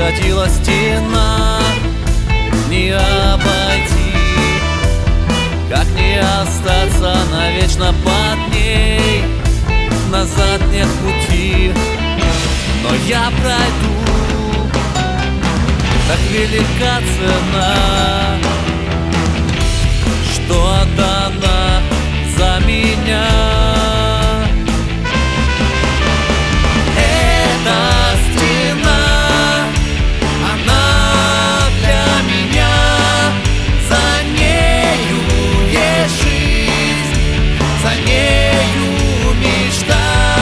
заградила стена, не обойти, как не остаться навечно под ней. Назад нет пути, но я пройду, так велика цена, что отдана за меня. Эта стена, она для меня, за нею есть жизнь, за нею мечта.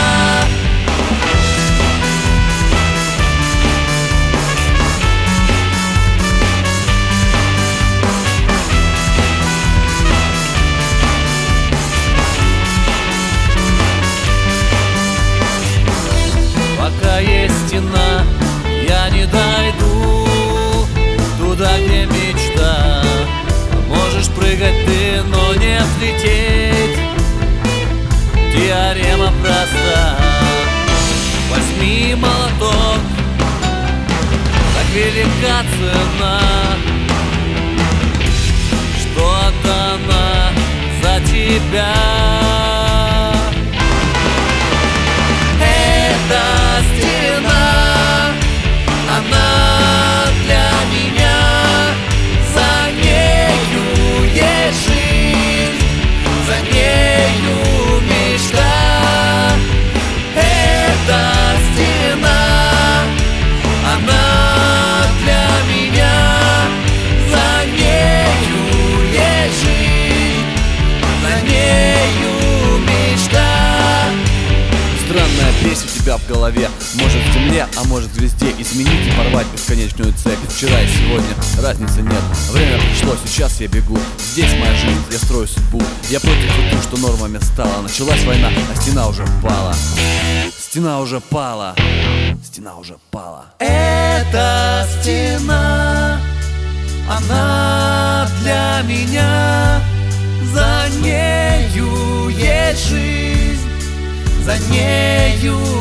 Пока есть стена, я не дойду туда, где мечта. Можешь прыгать ты, но не взлететь. Теорема проста. Возьми молоток, так велика цена, что отдана за тебя. Эта стена, она для меня, за нею есть жизнь, за нею мечта. Эта стена, она для меня, за нею есть жизнь, за нею мечта. Странная песня у тебя в голове, может в земле, а может в звезде. Изменить и порвать бесконечную цепь. Вчера и сегодня разницы нет. Время пришло, сейчас я бегу. Здесь моя жизнь, я строю судьбу. Я против того, что нормами стала. Началась война, а стена уже пала. Стена уже пала. Стена уже пала. Эта стена, она для меня, за нею есть жизнь, за нею